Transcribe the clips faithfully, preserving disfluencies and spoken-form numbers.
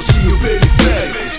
Postinho periférico.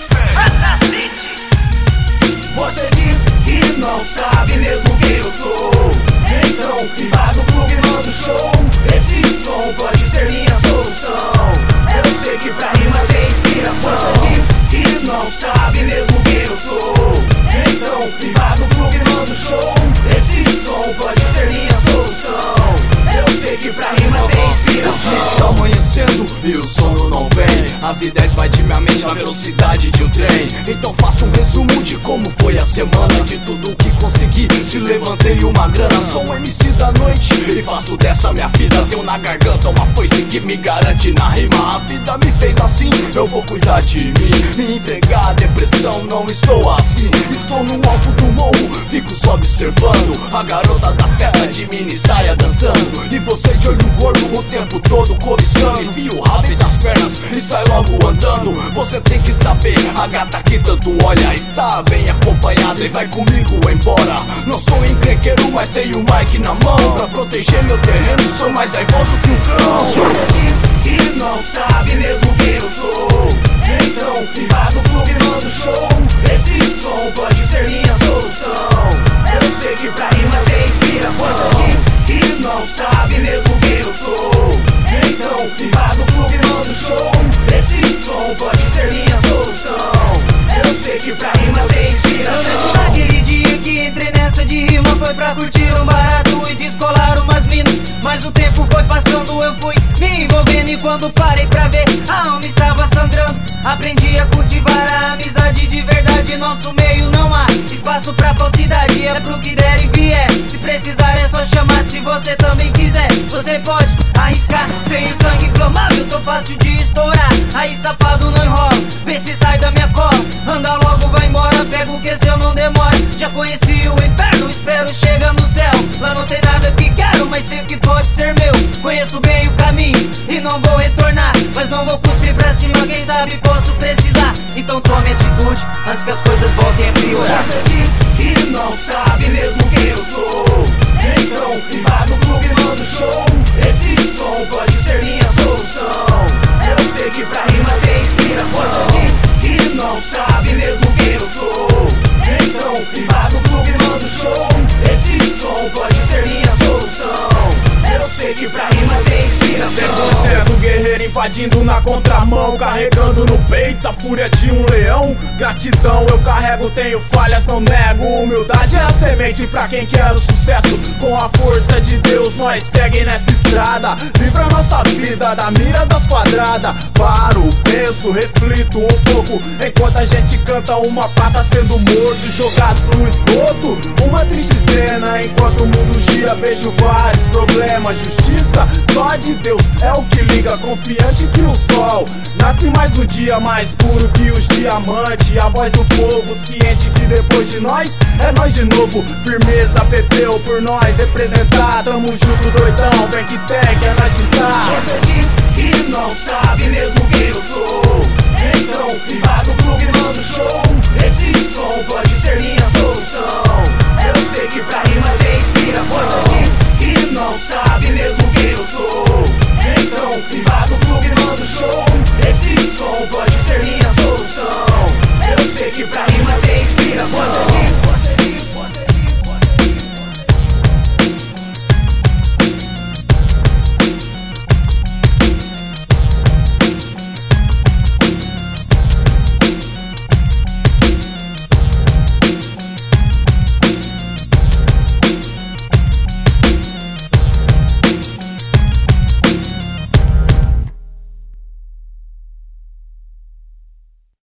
Você diz que não sabe mesmo quem eu sou, então invada o clube e manda o show. Esse som pode ser minha solução. Eu sei que pra rima tem inspiração. Você diz que não sabe mesmo quem eu sou, então invada o clube e manda o show. Esse som pode ser minha solução. Eu sei que pra rima tem inspiração. Está amanhecendo e o sono não vem. As ideias vai de minha mente na velocidade de um trem. Então faço um resumo de como foi a semana, de tudo que consegui, se levantei uma grana. Sou um M C da noite e faço dessa minha vida. Tenho na garganta uma foice que me garante na rima. A vida me fez assim, eu vou cuidar de mim. Me entregar à depressão, não estou assim. Estou no alto do morro, fico só observando a garota da festa de mini saia dançando, e você de olho gordo o tempo todo cobiçando. Enfia o rabo entre as pernas e sai logo andando. Você tem que saber, a gata que tanto olha está bem acompanhada e vai comigo embora. Não sou encrenqueiro, mas tenho o mic na mão pra proteger meu terreno, sou mais raivoso que um cão. Você diz que não sabe mesmo quem eu sou, então invada o clube e manda o show. Esse som pode ser minha solução. Eu sei que pra rima tem inspiração. Você diz que não sabe mesmo quem eu sou, então invada o clube e manda o show. Esse som pode ser minha solução. Eu sei que pra rima tem inspiração. Naquele dia que entrei nessa de rima foi pra curtir um barato e descolar umas minas, mas o tempo foi passando, eu fui me envolvendo e quando parei pra ver, a alma estava sangrando. Aprendi a cultivar a amizade de verdade. Nosso meio não há espaço pra falsidade. É pro que der e vier, se precisar é só chamar. Se você também quiser, você pode arriscar. Tenho sangue inflamável, tô fácil de estourar. Aí safado não enrola, vê se sai da minha cola. Anda logo, vai embora, pega o que seu não demora. Já conheci o inferno, espero chegar no céu. Lá não tem nada que quero, mas sei que pode ser meu. Conheço bem o caminho e não vou retornar, mas não vou cuspir pra cima, quem sabe posso precisar. Então tome atitude, antes que as coisas voltem a piorar. Você diz que não sabe mesmo quem eu sou, então invada o clube e manda o show. Esse som pode ser minha solução. Eu sei que pra rima tem inspiração. Você diz que não sabe mesmo quem eu sou, então invada o clube e manda o show. Esse som pode ser minha solução. Eu sei que pra rima tem inspiração. cem por cento guerreiro invadindo na contramão, carregando no peito a fúria de um leão. Gratidão eu carrego, tenho falhas, não nego. Humildade é a semente pra quem quer o sucesso. Com a força de Deus nós segue nessa estrada. Livra nossa vida da mira das quadradas. Paro, penso, reflito um pouco, enquanto a gente canta uma pata sendo morto, jogados no esgoto. Uma triste cena, enquanto o mundo gira, vejo vários problemas. Justiça só de Deus é o que liga, confiante que o sol nasce mais um dia mais puro que os diamantes. A voz do povo, ciente que depois de nós é nós de novo. Firmeza, Pepeu por nós representar, tamo junto doidão, vem que tag, é